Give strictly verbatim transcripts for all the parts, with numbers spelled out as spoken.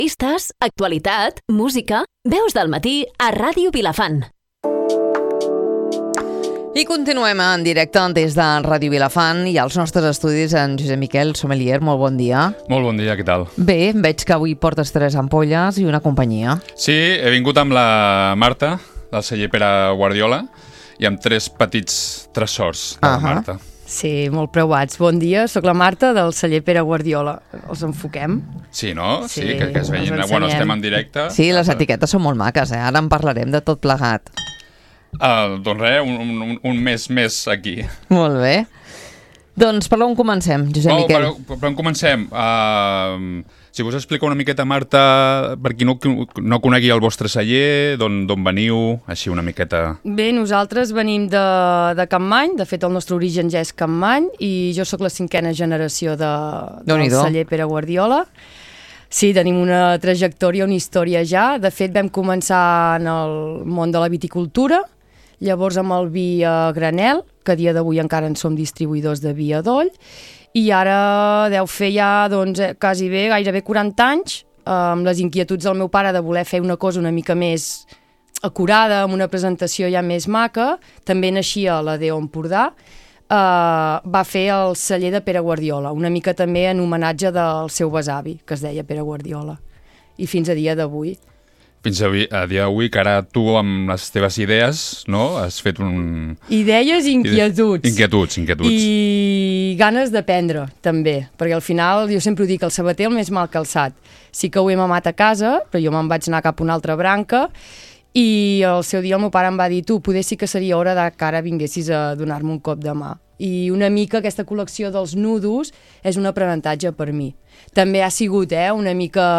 Entrevistes, actualitat, música... Veus del matí a Ràdio Vilafant. I continuem en directe des de Ràdio Vilafant i als nostres estudis en Josep Miquel Sommelier. Molt bon dia. Molt bon dia, què tal? Bé, veig que avui portes tres ampolles i una companyia. Sí, he vingut amb la Marta, del celler Pere Guardiola, i amb tres petits tresors de la Uh-huh. Marta. Sí, molt preuats. Bon dia, sóc la Marta del celler Pere Guardiola. Els enfoquem? Sí, no? Sí, Sí, que, que es els vegin. ensenyem. Bueno, estem en directe. Sí, les etiquetes són molt maques, eh? Ara en parlarem de tot plegat. Uh, doncs res, un, un, un mes més aquí. Molt bé. Doncs per on comencem, Josep Oh, Miquel? per, per on comencem? Uh, si vos explico una miqueta, Marta, per qui no, no conegui el vostre celler, d'on veniu, així una miqueta... Bé, nosaltres venim de, de Campmany, de fet el nostre origen ja és Campmany, i jo sóc la cinquena generació de, del Déu-n'hi-do. celler Pere Guardiola. Sí, tenim una trajectòria, una història ja. De fet, vam començar en el món de la viticultura, llavors amb el vi a granel, que a dia d'avui encara en som distribuïdors de vi a doll, i ara deu fer ja doncs, quasi bé, gairebé quaranta anys, amb les inquietuds del meu pare de voler fer una cosa una mica més acurada, amb una presentació ja més maca. També naixia la Déu Empordà, eh, va fer el celler de Pere Guardiola, una mica també en homenatge del seu besavi, que es deia Pere Guardiola, i fins a dia d'avui. Fins a, avui, a dia d'avui, que ara tu amb les teves idees, no?, has fet un... Idees i inquietuds. Inquietuds, inquietuds. I ganes d'aprendre, també, perquè al final, jo sempre ho dic, el sabater el més mal calçat. Sí que ho he mamat a casa, però jo me'n vaig anar cap a una altra branca, i el seu dia el meu pare em va dir, tu, poder sí que seria hora de que ara vinguessis a donar-me un cop de mà. I una mica aquesta col·lecció dels nudos és un aprenentatge per mi. També ha sigut, eh, una mica...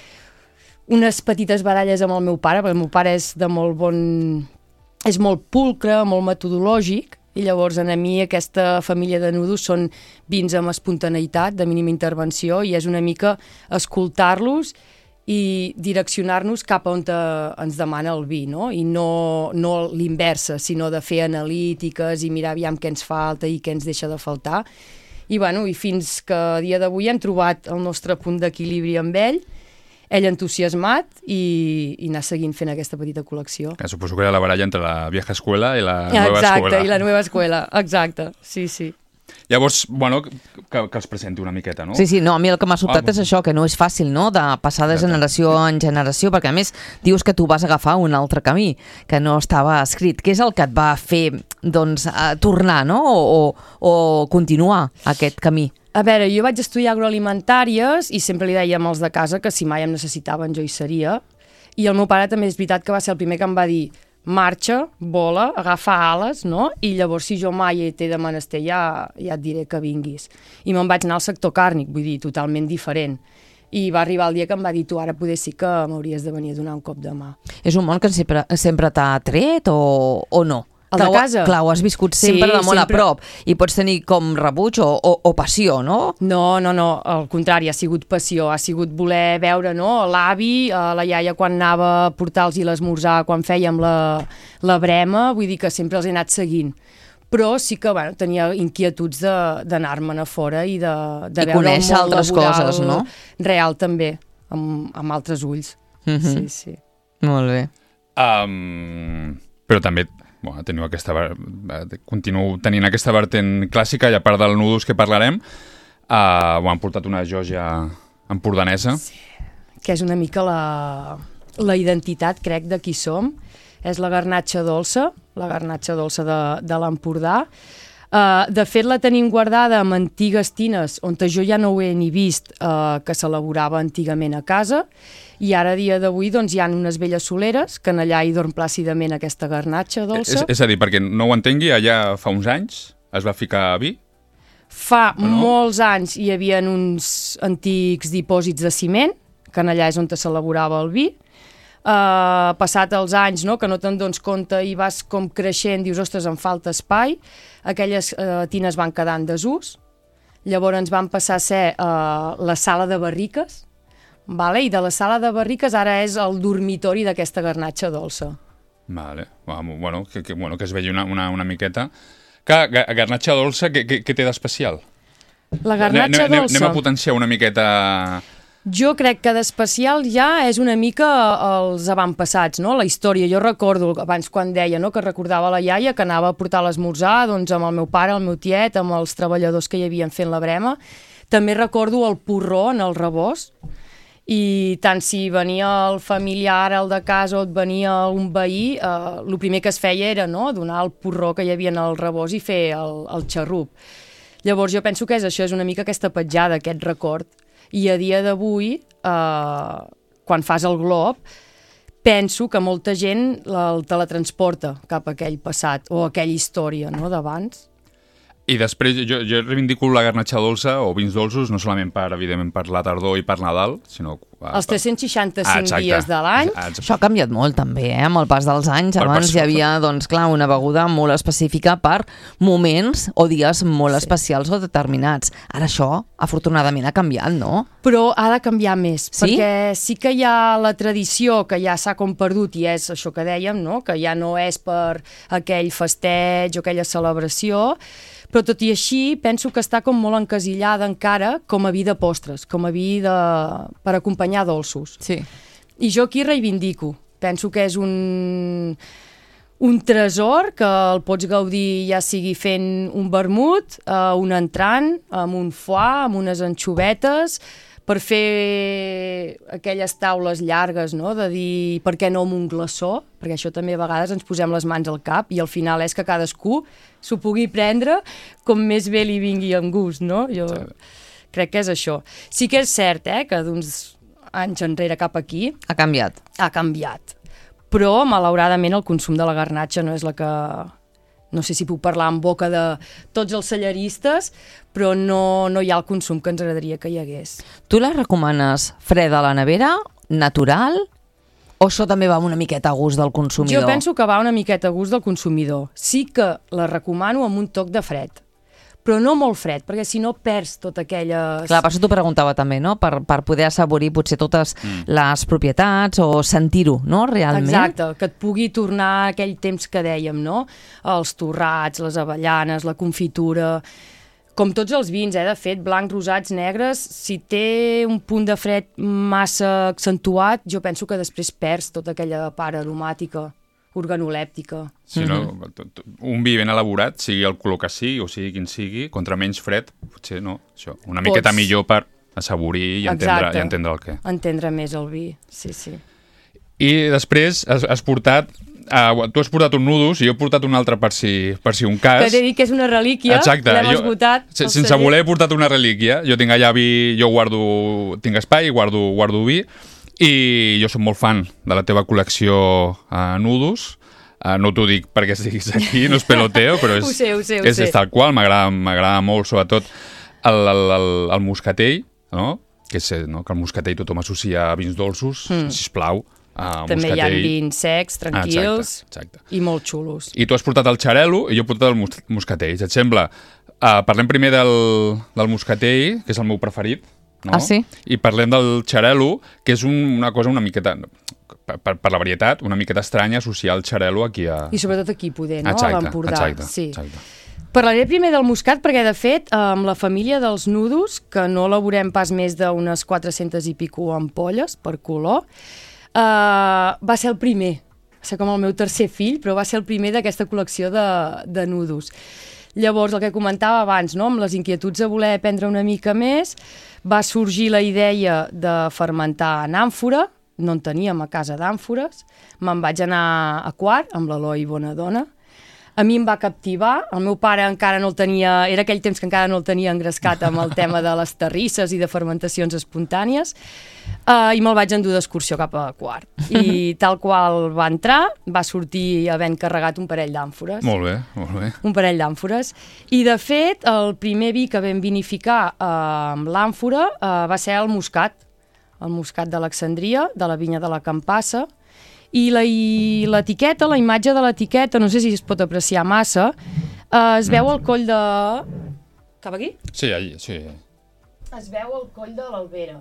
unes petites baralles amb el meu pare, perquè el meu pare és de molt bon... és molt pulcre, molt metodològic, i llavors a mi aquesta família de nudos són vins amb espontaneïtat, de mínima intervenció, i és una mica escoltar-los i direccionar-nos cap a on te, ens demana el vi, no? I no, no l'inversa, sinó de fer analítiques i mirar aviam què ens falta i què ens deixa de faltar. I, bueno, i fins que a dia d'avui hem trobat el nostre punt d'equilibri amb ell, ell entusiasmat i, i anar seguint fent aquesta petita col·lecció. Que suposo que era la baralla entre la vieja escuela i la nueva Exacte, escuela. i la nova escuela, exacte, sí, sí. Llavors, bueno, que, que els presenti una miqueta, no? Sí, sí, no, a mi el que m'ha sobtat Ah, és això, que no és fàcil, no?, de passar de generació en generació, perquè a més dius que tu vas agafar un altre camí, que no estava escrit. Què és el que et va fer, doncs, a tornar, no?, o, o, o continuar aquest camí? A veure, jo vaig estudiar agroalimentàries i sempre li dèiem als de casa que si mai em necessitaven jo hi seria. I el meu pare també és veritat que va ser el primer que em va dir marxa, vola, agafa ales, no? I llavors si jo mai t'he de menester ja, ja et diré que vinguis. I me'n vaig anar al sector càrnic, vull dir, totalment diferent. I va arribar el dia que em va dir tu ara poder sí que m'hauries de venir a donar un cop de mà. És un món que sempre, sempre t'ha tret o, o no? El de casa? Clar, ho has viscut sempre Sí, de molt sempre. a prop i pots tenir com rebuig o, o, o passió, no? No, no, no, al contrari, ha sigut passió, ha sigut voler veure, no?, l'avi, eh, la iaia quan anava a portar-los l'esmorzar, quan fèiem la, la brema, vull dir que sempre els he anat seguint. Però sí que, bueno, tenia inquietuds d'anar-me'n a fora i de, de I veure conèixer el món altres laboral coses, no? real també, amb, amb altres ulls. Mhm. Sí, sí. Molt bé. Um, però també bueno, teniu aquesta, continuo tenint aquesta vertent clàssica i a part del nudos que parlarem, uh, ho han portat una joia empordanesa. Sí. Que és una mica la, la identitat, crec, de qui som. És la garnatxa dolça, la garnatxa dolça de, de l'Empordà. Uh, de fet, la tenim guardada amb antigues tines, on jo ja no ho he ni vist, uh, que s'elaborava antigament a casa, i ara, a dia d'avui, doncs, hi ha unes velles soleres que en allà hi dorm plàcidament aquesta garnatxa dolça. És, és a dir, perquè no ho entengui, allà fa uns anys es va ficar vi? Fa no? molts anys hi havia uns antics dipòsits de ciment, que en allà és on s'elaborava el vi. Uh, passat els anys, no?, que no te'n dones compte i vas com creixent, dius, ostres, em falta espai, aquelles uh, tines van quedar en desús, llavors ens van passar a ser uh, la sala de barriques, vale? I de la sala de barriques ara és el dormitori d'aquesta garnatxa dolça. Vale. Bueno, que, que, bueno, que es vegi una, una, una miqueta. Que garnatxa dolça, què, què, què té d'especial? La garnatxa anem, dolça... Anem a potenciar una miqueta Jo crec que d'especial ja és una mica els avantpassats, no? La història. Jo recordo abans quan deia, no?, que recordava la iaia que anava a portar l'esmorzar, doncs, amb el meu pare, el meu tiet, amb els treballadors que hi havien fent la brema. També recordo el porró en el rebost, i tant si venia el familiar, el de casa, o et venia un veí, eh, el primer que es feia era, no?, donar el porró que hi havia en el rebost i fer el, el xarrup. Llavors jo penso que és això, és una mica aquesta petjada, aquest record. I a dia d'avui, eh, quan fas el glob, penso que molta gent el teletransporta cap a aquell passat o a aquella història, no?, d'abans. I després jo, jo reivindico la garnatxa dolça o vins dolços, no solament per, evidentment, per la tardor i per Nadal, sinó... Els tres cents seixanta-cinc ah, dies de l'any. Això ha canviat molt també, eh? Amb el pas dels anys. Per Abans persona. hi havia, doncs clar, una beguda molt específica per moments o dies molt sí. especials o determinats. Ara això, afortunadament, ha canviat, no? Però ha de canviar més, sí? perquè sí que hi ha la tradició que ja s'ha com perdut i és això que dèiem, no?, que ja no és per aquell festeig o aquella celebració, però tot i així penso que està com molt encasillada encara com a vi de postres, com a vi de... per acompanyar dolços. Sí. I jo aquí reivindico. Penso que és un, un tresor que el pots gaudir ja sigui fent un vermut, eh, un entrant, amb un foie, amb unes anxovetes, per fer aquelles taules llargues, no?, de dir per què no amb un glaçó, perquè això també a vegades ens posem les mans al cap i al final és que cadascú s'ho pugui prendre com més bé li vingui amb gust, no? Jo sí. crec que és això. Sí que és cert, eh, que d'uns anys enrere cap aquí... Ha canviat. Ha canviat. Però, malauradament, el consum de la garnatxa no és la que... No sé si puc parlar en boca de tots els cellaristes, però no, no hi ha el consum que ens agradaria que hi hagués. Tu la recomanes freda a la nevera, natural, o això també va una miqueta a gust del consumidor? Jo penso que va una miqueta a gust del consumidor. Sí que la recomano amb un toc de fred, però no molt fred, perquè si no perds tot aquelles... Clar, per això t'ho preguntava també, no? Per, per poder assaborir potser totes mm. les propietats o sentir-ho, no?, realment. Exacte, que et pugui tornar aquell temps que dèiem, no? Els torrats, les avellanes, la confitura... Com tots els vins, eh? De fet, blancs, rosats, negres, si té un punt de fred massa accentuat, jo penso que després perds tota aquella part aromàtica, organolèptica. Sí, no? Un vi ben elaborat, sigui el color que sigui, o sigui quin sigui, contra menys fred, potser no, això, una Pots... miqueta millor per assaborir i entendre, i entendre el què. Entendre més el vi, sí, sí. I després has, has portat, uh, tu has portat un nudus i jo he portat un altre per si, per si un cas. Que t'he dit que és una relíquia, l'hem esgotat. Se, sense celler. Voler he portat una relíquia, jo tinc allà vi, jo guardo, tinc espai, guardo, guardo vi, i jo soc molt fan de la teva col·lecció uh, nudus. Uh, no t'ho dic perquè estiguis aquí, no és peloteo, però és, ho sé, ho sé, ho és, sé. és tal qual, m'agrada molt, sobretot el, el, el, el moscatell, no? Que, és, no? que el moscatell tothom associa a vins dolços, mm. sisplau. Uh, També moscatell. hi ha vins secs, tranquils, ah, exacte, exacte. i molt xulos. I tu has portat el xarel·lo i jo he portat el mos moscatell. Et sembla? Uh, parlem primer del, del moscatell, que és el meu preferit, no? Ah, sí? I parlem del xarel·lo, que és un, una cosa una miqueta... Per, per la varietat, una miqueta estranya associar el xarel·lo aquí a... I sobretot aquí poder, no? Exacte, a l'Empordà. Exacte, sí. exacte. Parlaré primer del moscat perquè, de fet, amb la família dels nudos, que no elaborem pas més d'unes quatre-centes i pico ampolles per color, eh, va ser el primer. Va ser com el meu tercer fill, però va ser el primer d'aquesta col·lecció de, de nudos. Llavors, el que comentava abans, no? Amb les inquietuds de voler aprendre una mica més, va sorgir la idea de fermentar en àmfora. No en teníem a casa d'àmfores, me'n vaig anar a Quart amb l'Eloi Bonadona. A mi em va captivar, el meu pare encara no el tenia, era aquell temps que encara no el tenia engrescat amb el tema de les terrisses i de fermentacions espontànies, uh, i me'l vaig endur d'excursió cap a Quart. I tal qual va entrar, va sortir havent carregat un parell d'àmfores. Molt bé, molt bé. Un parell d'àmfores. I, de fet, el primer vi que vam vinificar uh, amb l'àmfora uh, va ser el moscat, el moscat d'Alexandria, de la vinya de la Campassa, i l'etiqueta, la imatge de l'etiqueta, no sé si es pot apreciar massa, eh, es veu el coll de... Cap aquí? Sí, allí, sí. Es veu el coll de l'Albera.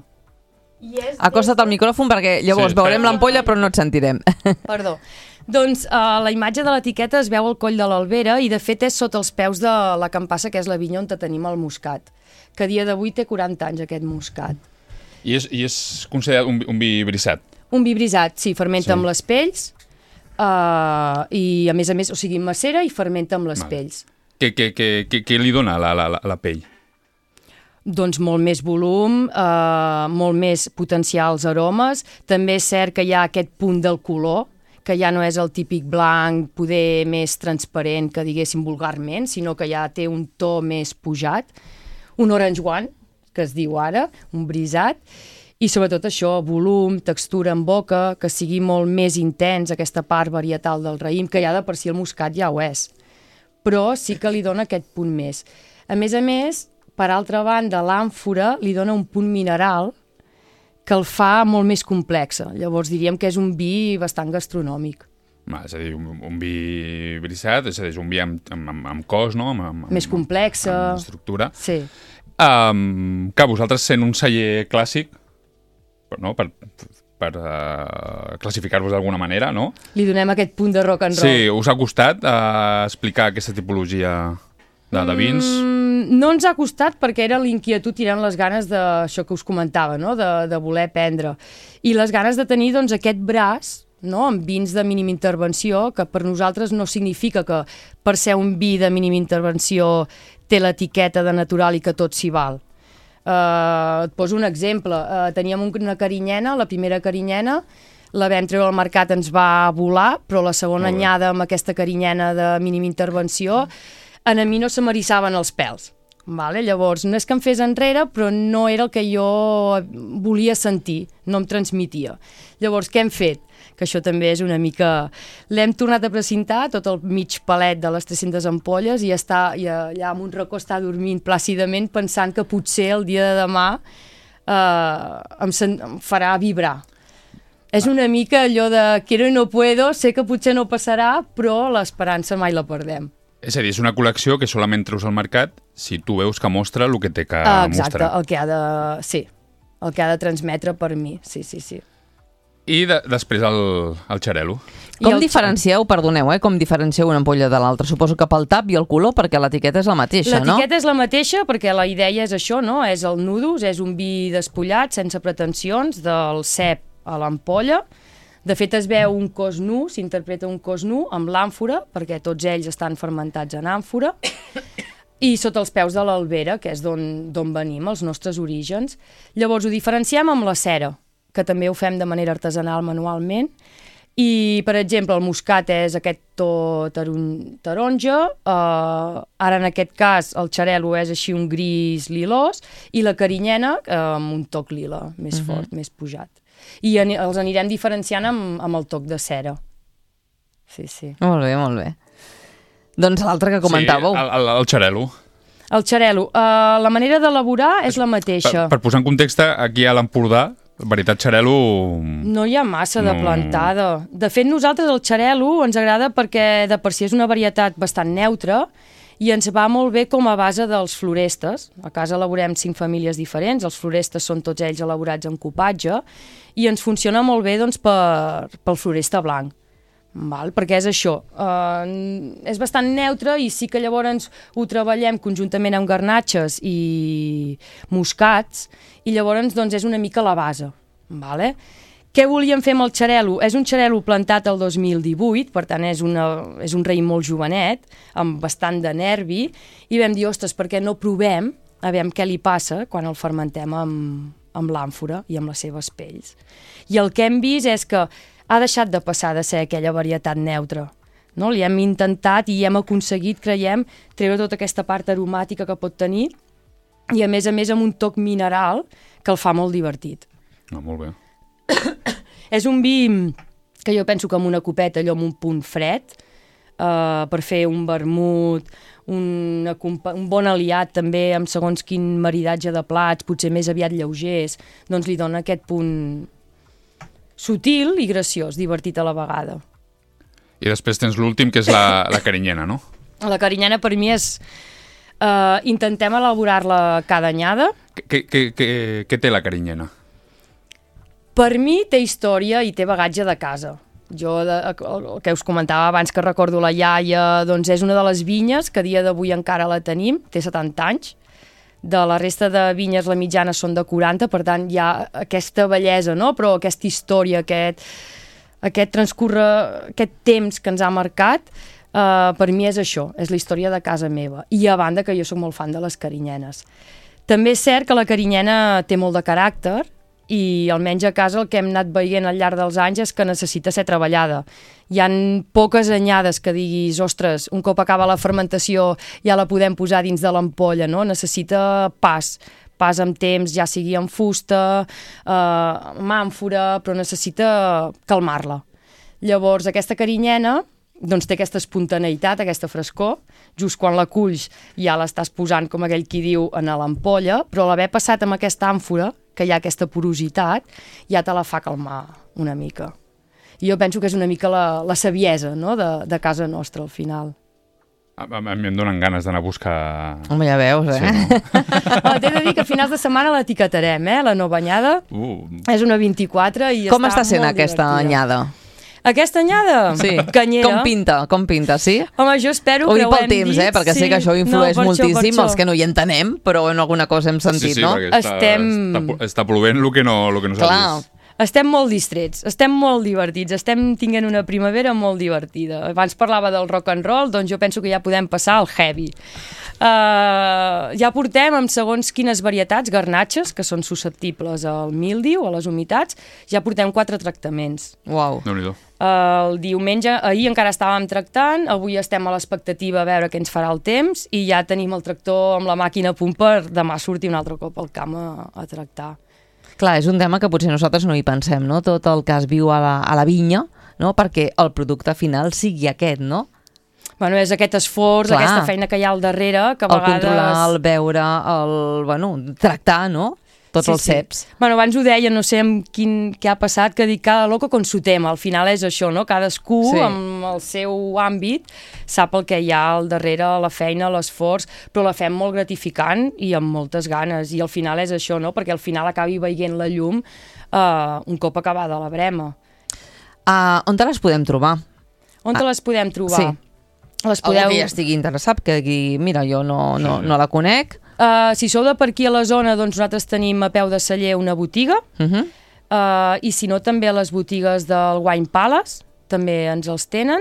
Acosta't al micròfon perquè llavors sí, veurem l'ampolla però no et sentirem. Perdó. Doncs uh, la imatge de l'etiqueta es veu el coll de l'Albera i, de fet, és sota els peus de la Campassa, que és la vinya on tenim el moscat, que a dia d'avui té quaranta anys, aquest moscat. I és, i és considerat un, un vi brisat? Un vi brisat, sí, fermenta Sí. amb les pells uh, i a més a més, o sigui, macera i fermenta amb les Vale. pells. Què, què, què, què, què li dona la, la, la, la pell? Doncs molt més volum, eh, molt més potenciar els aromes. També és cert que hi ha aquest punt del color, que ja no és el típic blanc, poder més transparent, que diguéssim vulgarment, sinó que ja té un to més pujat. Un orange one, que es diu ara, un brisat. I sobretot això, volum, textura en boca, que sigui molt més intens, aquesta part varietal del raïm, que ja de per si el moscat ja ho és. Però sí que li dona aquest punt més. A més a més, per altra banda, l'àmfora li dona un punt mineral que el fa molt més complexa. Llavors diríem que és un vi bastant gastronòmic. Va, és a dir, un, un vi brisat, és a dir, és un vi amb, amb, amb, amb cos, no? Amb, amb, Més complexa. Amb estructura. Sí. Um, que vosaltres, sent un celler clàssic, no? per, per uh, classificar-vos d'alguna manera, no? Li donem aquest punt de rock and roll. Sí, us ha costat uh, explicar aquesta tipologia de, de vins? Mm, no ens ha costat perquè era l'inquietud tirant les ganes d'això que us comentava, no? de, de voler aprendre. I les ganes de tenir doncs, aquest braç, no? amb vins de mínima intervenció, que per nosaltres no significa que per ser un vi de mínima intervenció té l'etiqueta de natural i que tot s'hi val. Uh, et poso un exemple. Uh, teníem una carinyena, la primera carinyena, la vam treure al mercat, ens va volar, però la segona anyada amb aquesta carinyena de mínima intervenció, a mi no se m'erissaven els pèls. Vale? Llavors, no és que em fes enrere, però no era el que jo volia sentir, no em transmitia. Llavors, què hem fet? Que això també és una mica... L'hem tornat a precintar, tot el mig palet de les tres-centes ampolles, i està, i allà en un racó està dormint plàcidament pensant que potser el dia de demà eh, em, sen... em farà vibrar. És una mica allò de quiero y no puedo, sé que potser no passarà, però l'esperança mai la perdem. És a dir, és una col·lecció que solament treus al mercat si tu veus que mostra el que té que ah, exacte, mostrar. el que ha de... Sí, el que ha de transmetre per mi, sí, sí, sí. I de, després el, el xarel·lo. Com el... diferencieu, perdoneu, eh, com diferencieu una ampolla de l'altra? Suposo que pel tap i el color, perquè l'etiqueta és la mateixa, no? L'etiqueta és la mateixa perquè la idea és això, no? És el nudos, és un vi despullat, sense pretensions, del cep a l'ampolla. De fet, es veu un cos nu, s'interpreta un cos nu amb l'àmfora, perquè tots ells estan fermentats en àmfora, i sota els peus de l'albera, que és d'on venim, els nostres orígens. Llavors, ho diferenciem amb la cera, que també ho fem de manera artesanal manualment, i, per exemple, el moscat és aquest to taron taronja, eh, ara en aquest cas el xarel·lo és així un gris lilós, i la carinyena eh, amb un toc lila més uh-huh. fort, més pujat. I an els anirem diferenciant amb, amb el toc de cera. Sí, sí. Molt bé, molt bé. Doncs l'altre que comentàveu. Sí, el, el, el xarel·lo. El xarel·lo. Uh, la manera d'elaborar és la mateixa. Per, per posar en context, aquí a l'Empordà, veritat, xarel·lo... No hi ha massa de No. plantada. De fet, nosaltres el xarel·lo ens agrada perquè de per si és una varietat bastant neutra i ens va molt bé com a base dels florestes. A casa elaborem cinc famílies diferents, els florestes són tots ells elaborats en copatge, i ens funciona molt bé doncs, per, pel floresta blanc. Val? Perquè és això, uh, és bastant neutre i sí que llavors ho treballem conjuntament amb garnatxes i moscats, i llavors doncs, és una mica la base. Vale? Què volíem fer amb el xarel·lo? És un xarel·lo plantat el dos mil divuit, per tant és, una, és un raïm molt jovenet, amb bastant de nervi, i vam dir, ostres, per què no provem a veure què li passa quan el fermentem amb, amb l'àmfora i amb les seves pells. I el que hem vist és que ha deixat de passar de ser aquella varietat neutra. No? Li hem intentat i hem aconseguit, creiem, treure tota aquesta part aromàtica que pot tenir, i a més a més amb un toc mineral que el fa molt divertit. No, molt bé. És un vi que jo penso que amb una copeta, allò amb un punt fred, uh, per fer un vermut, un, un bon aliat també amb segons quin maridatge de plats, potser més aviat lleugers, doncs li dona aquest punt sutil i graciós, divertit a la vegada. I després tens l'últim, que és la, la carinyena, no? La carinyena per mi és... Uh, intentem elaborar-la cada anyada. Què, què, què, què té la carinyena? Per mi té història i té bagatge de casa. Jo, de, el que us comentava abans, que recordo la iaia, doncs és una de les vinyes que a dia d'avui encara la tenim, té setanta anys, De la resta de vinyes, la mitjana són de quaranta, per tant, hi ha aquesta bellesa, no? Però aquesta història, aquest, aquest transcurre, aquest temps que ens ha marcat, eh, per mi és això, és la història de casa meva. I a banda que jo sóc molt fan de les carinyenes. També és cert que la carinyena té molt de caràcter, i almenys a casa el que hem anat veient al llarg dels anys és que necessita ser treballada. Hi han poques anyades que diguis, ostres, un cop acaba la fermentació ja la podem posar dins de l'ampolla, no? Necessita pas, pas amb temps, ja sigui en fusta, eh, amb àmfora, però necessita calmar-la. Llavors, aquesta carinyena doncs té aquesta espontaneïtat, aquesta frescor, just quan la culls ja l'estàs posant, com aquell qui diu, en l'ampolla, però l'haver passat amb aquesta àmfora, que hi ha aquesta porositat, ja te la fa calmar una mica. I jo penso que és una mica la, la saviesa, no?, de, de casa nostra, al final. A, a, a mi em donen ganes d'anar a buscar... Home, ja veus, eh? Sí, no? Oh, t'he de dir que a finals de setmana l'etiquetarem, eh?, la nova anyada. Uh. És una vint-i-quatre i Com està està sent molt aquesta divertida. anyada? Aquesta anyada? Sí. Canyera. Com pinta? Com pinta, sí? Home, jo espero Ho que dic ho pel hem temps, dit. eh? Perquè sí. sé que això influeix no, per moltíssim, això, per els que això. no hi entenem, però en alguna cosa hem sentit, sí, sí, no? perquè està, Estem- està, està plovent el que no, el que no s'ha Clar. vist. Estem molt distrets, estem molt divertits, estem tinguent una primavera molt divertida. Abans parlava del rock and roll, doncs jo penso que ja podem passar al heavy. Uh, ja portem amb segons quines varietats, garnatxes, que són susceptibles al míldiu, a les humitats, ja portem quatre tractaments. Uau. Déu-n'hi-do. Uh, el diumenge, ahir encara estàvem tractant, avui estem a l'expectativa a veure què ens farà el temps i ja tenim el tractor amb la màquina a punt per demà sortir un altre cop al camp a, a tractar. Clar, és un tema que potser nosaltres no hi pensem, no? Tot el que es viu a la, a la vinya, no? Perquè el producte final sigui aquest, no? Bueno, és aquest esforç, Clar. aquesta feina que hi ha al darrere, que a El vegades... controlar, el veure, el, bueno, tractar, no? Tots Sí, els sí. ceps. Bueno, abans ho deia, no sé amb quin, què ha passat, que dic cada loco con su tema. Al final és això, no? Cadascú, Sí. amb el seu àmbit, sap el que hi ha al darrere, la feina, l'esforç, però la fem molt gratificant i amb moltes ganes. I al final és això, no? Perquè al final acabi veient la llum uh, un cop acabada la brema. Uh, on te les podem trobar? On te les podem trobar? Sí. Les Algú podeu... que ja estigui interessat, que digui, mira, jo no, no, no la conec. Uh, si sou de per aquí a la zona, doncs nosaltres tenim a peu de celler una botiga, Uh -huh. uh, i si no també a les botigues del Wine Palace, també ens els tenen,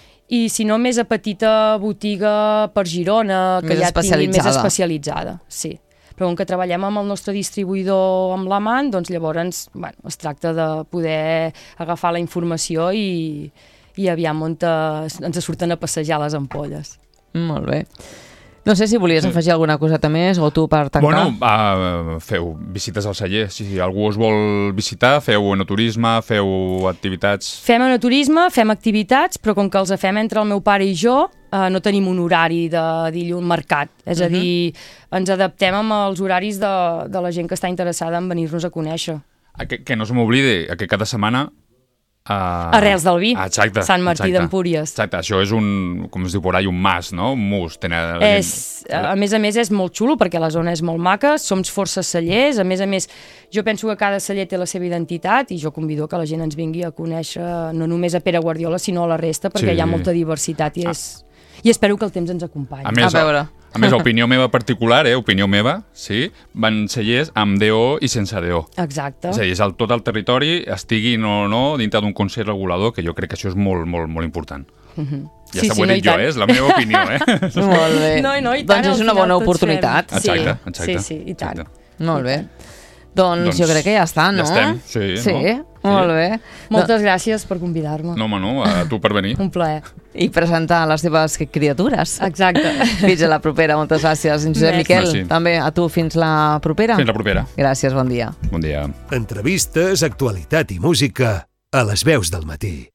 i si no més a petita botiga per Girona, que Més ja tingui més especialitzada. especialitzada, sí. Però com que treballem amb el nostre distribuïdor amb l'amant, doncs llavors bueno, es tracta de poder agafar la informació i, i aviam on te, ens surten a passejar les ampolles. Molt bé. No sé si volies afegir alguna coseta més o tu per tancar. Bueno, uh, feu visites al celler. Si algú us vol visitar, feu enoturisme, feu activitats... Fem enoturisme, fem activitats, però com que els fem entre el meu pare i jo, eh, no tenim un horari de dilluns marcat. És a dir, ens adaptem amb els horaris de, de la gent que està interessada en venir-nos a conèixer. A que, que no se m'oblidi, que cada setmana... Uh... Arrels del vi, exacte, Sant Martí exacte. d'Empúries. Exacte, això és un, com es diu por ahí, un mas, no? Un mus. Tener... És, a més a més és molt xulo perquè la zona és molt maca, som força cellers, a més a més jo penso que cada celler té la seva identitat i jo convido que la gent ens vingui a conèixer no només a Pere Guardiola sinó a la resta perquè Sí. hi ha molta diversitat i, és... i espero que el temps ens acompanyi. A més, A veure. A més, opinió meva particular, eh? Opinió meva, sí? Van cellers amb D O i sense D O. Exacte. És a dir, és el, tot el territori, estigui o no dintre d'un consell regulador, que jo crec que això és molt, molt, molt important. Mm-hmm. Ja Sí, està, sí, ho he no, dit i jo, tant. eh? És la meva opinió, eh? Molt bé. No, no, i tant, doncs és al una final bona tots oportunitat. fem. Sí, Exacte, exacte. Sí, sí, i tant. Exacte. Molt bé. Doncs, Doncs jo crec que ja està, no? ja estem, sí, Sí, no? molt Sí. bé. Moltes gràcies per convidar-me. No, home, no, a tu per venir. Un plaer. I presentar les teves criatures. Exacte. Fins a la propera, moltes gràcies. Josep Merci. Miquel, Merci. també a tu fins la propera. Fins la propera. Gràcies, bon dia. Bon dia. Entrevistes, actualitat i música a les veus del matí.